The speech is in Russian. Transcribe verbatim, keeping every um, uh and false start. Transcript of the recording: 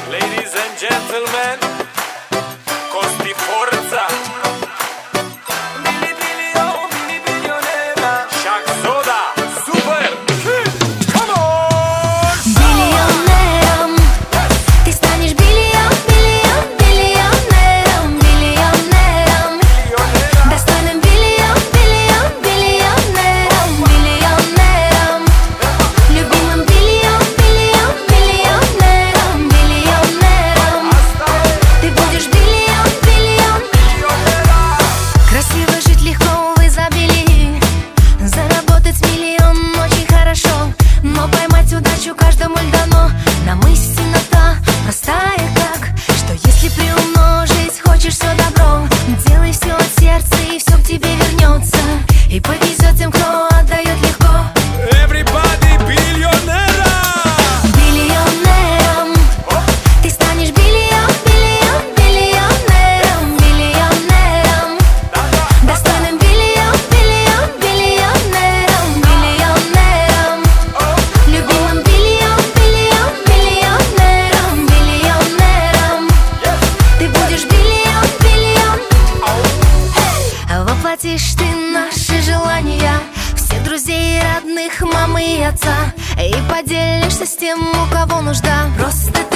Ladies and gentlemen, Costi Forza, Billy Billy, oh Billy Billionera, Shaq Soda, Super, come on! Биллионером ты станешь, биллион, биллион, биллионером, биллионером, достойным биллион, биллион, биллионером, биллионером, любимым биллион, биллион, биллионером, биллионером. Ты будешь биллион, биллион. Красиво жить легко в изобилии, заработать миллион очень хорошо, но поймать удачу каждому ль дано. Нам истина та простая как, что если приумножить хочешь все добро, делай все от сердца и все к тебе вернется, и повезет тем, кто отдает легко. Everybody биллионера! Биллионером ты станешь, биллион, биллион, биллионером, биллионером, достойным биллион, биллион, биллионером, биллионером, любимым биллион, биллион, биллионером, биллионером. Ты будешь биллион, биллион. Воплотишь ты наши желания, всех друзей, родных, мамы и отца, и поделишься с тем, у кого нужда. Просто